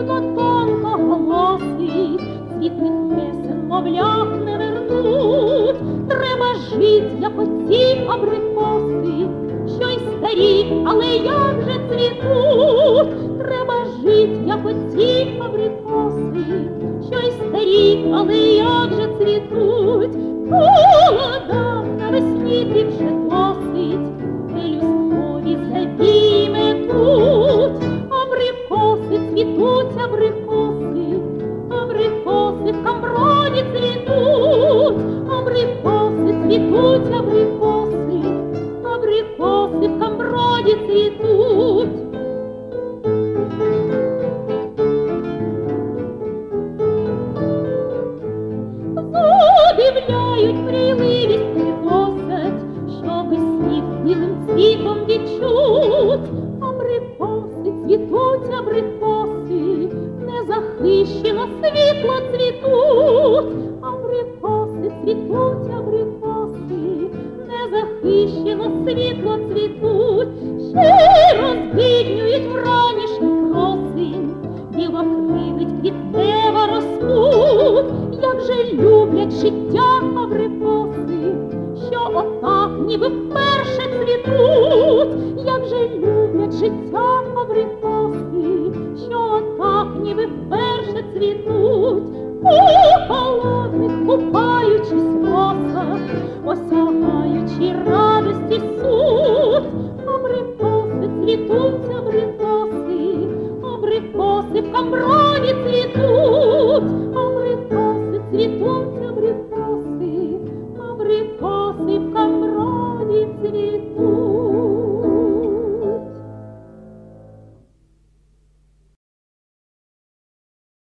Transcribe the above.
но тонко голосить, світлих песен, мовляв, не вернуть. Треба жить, як оці абрикоси, що й старі, але як же цвітуть. Треба жить, як оці абрикоси, що й старі, але як же цвітуть. Холодам навесні ти вже досить, пелюсткові завії метуть. Абрикоси цвітуть, абрикоси, абрикоси в камброні цвітуть. Абрикоси цвітуть, абрикоси, абрикоси в камброні цвітуть. Задивляють мрійливість, пригосять, щоби сніг білим цвітом відчуть. Абрикоси цвітуть, абрикоси, незахищено світло цвітуть. Абрикоси цвітуть, абрикоси, незахищено світло цвітуть. Ще розбіднюють вранішню красень, білокривить квітнева розпуть. Як же люблять життя абрикоси, що отак ніби вперше цвітуть. Як же люблять життя абрикоси, що отак ніби вперше цвітуть. У холодних купаючись в росах, осягаючи радості суд. Абрикоси цвітуть, абрикоси, абрикоси в камброні цвітуть.